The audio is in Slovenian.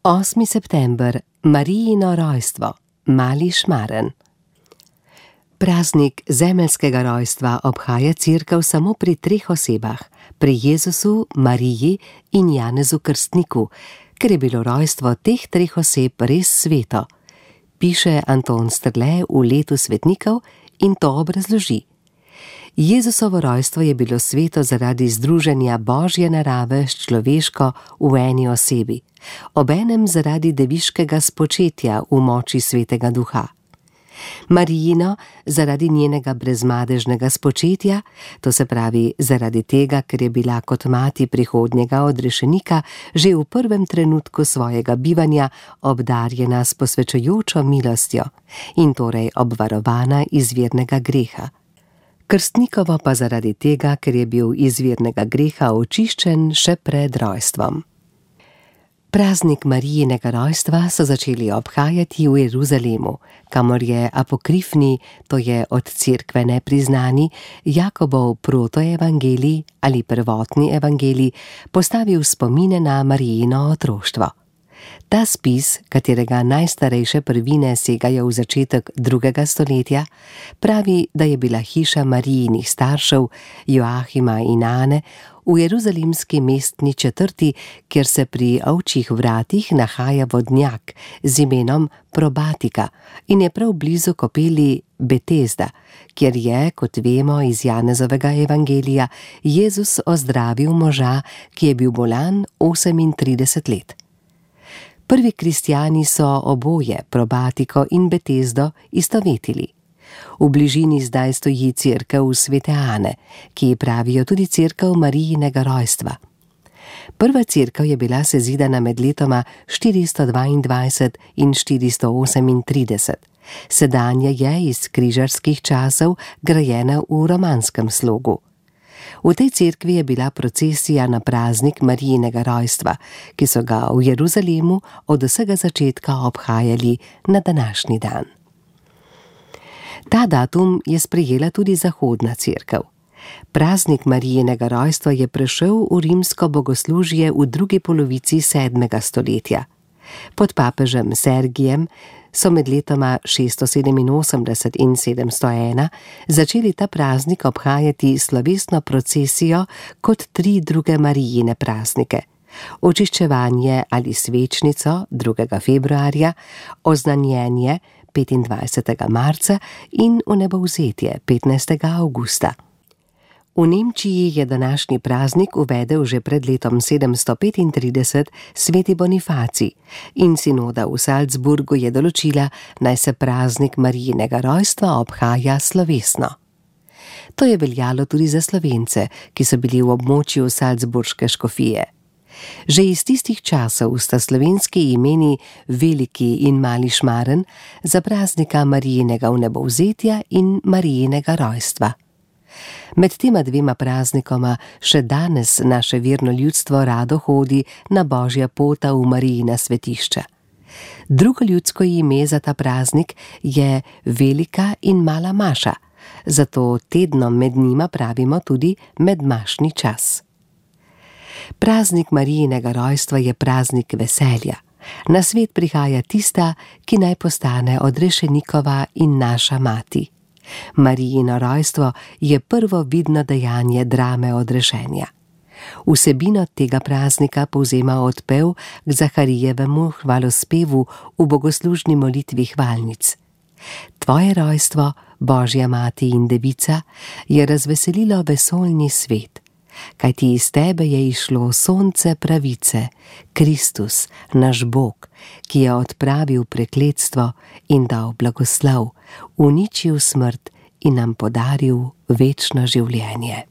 8. september, Marijino rojstvo, Mali Šmaren. Praznik zemeljskega rojstva obhaja Cerkev samo pri 3 osebah, pri Jezusu, Mariji in Janezu Krstniku, ker je bilo rojstvo teh 3 oseb res sveto, piše Anton Strle v Letu svetnikov in to obrazloži. Jezusovo rojstvo je bilo sveto zaradi združenja Božje narave s človeško v eni osebi, obenem zaradi deviškega spočetja v moči Svetega Duha. Marijino zaradi njenega brezmadežnega spočetja, to se pravi zaradi tega, ker je bila kot mati prihodnjega odrešenika že v prvem trenutku svojega bivanja obdarjena s posvečujočo milostjo in torej obvarovana izvirnega greha. Krstnikovo pa zaradi tega, ker je bil izvirnega greha očiščen še pred rojstvom. Praznik Marijinega rojstva so začeli obhajati v Jeruzalemu, kamor je apokrifni, to je od Cerkve nepriznani, Jakobov protoevangelij ali prvotni evangelij postavil spomine na Marijino otroštvo. Ta spis, katerega najstarejše prvine segajo v začetek 2. stoletja, pravi, da je bila hiša Marijinih staršev, Joachima in Ane, v jeruzalemski mestni četrti, kjer se pri Ovčjih vratih nahaja vodnjak z imenom Probatika in je prav blizu kopeli Betesda, kjer je, kot vemo iz Janezovega evangelija, Jezus ozdravil moža, ki je bil bolan 38 let. Prvi kristjani so oboje, Probatiko in Betesdo, istovetili. V bližini zdaj stoji cerkev Svete Ane, ki ji pravijo tudi cerkev Marijinega rojstva. Prva cerkev je bila sezidana med letoma 422 in 438. Sedanja je iz križarskih časov grajena v romanskem slogu. V tej cerkvi je bila procesija na praznik Marijinega rojstva, ki so ga v Jeruzalemu od vsega začetka obhajali na današnji dan. Ta datum je sprejela tudi zahodna cerkev. Praznik Marijinega rojstva je prešel v rimsko bogoslužje v drugi polovici 7. stoletja. Pod papežem Sergijem so med letoma 687 in 701 začeli ta praznik obhajati slovesno procesijo kot 3 druge Marijine praznike. Očiščevanje ali svečnico 2. februarja, oznanjenje 25. marca in vnebovzetje 15. avgusta. V Nemčiji je današnji praznik uvedel že pred letom 735 sveti Bonifacij in sinoda v Salzburgu je določila, naj se praznik Marijinega rojstva obhaja slovesno. To je veljalo tudi za Slovence, ki so bili v območju salzburške škofije. Že iz tistih časov sta slovenski imeni Veliki in Mali Šmaren za praznika Marijinega vnebovzetja in Marijinega rojstva. Med tema 2 praznikoma še danes naše verno ljudstvo rado hodi na božja pota v Marijina svetišča. Drugo ljudsko ime za ta praznik je Velika in Mala Maša, zato tednom med njima pravimo tudi medmašni čas. Praznik Marijinega rojstva je praznik veselja. Na svet prihaja tista, ki naj postane odrešenikova in naša mati. Marijino rojstvo je prvo vidno dejanje drame odrešenja. Vsebino tega praznika povzema odpev k Zaharijevemu hvalospevu v bogoslužni molitvi hvalnic. Tvoje rojstvo, Božja mati in devica, je razveselilo vesoljni svet, kajti iz tebe je išlo sonce pravice, Kristus, naš Bog, ki je odpravil prekletstvo in dal blagoslov, uničil smrt in nam podaril večno življenje.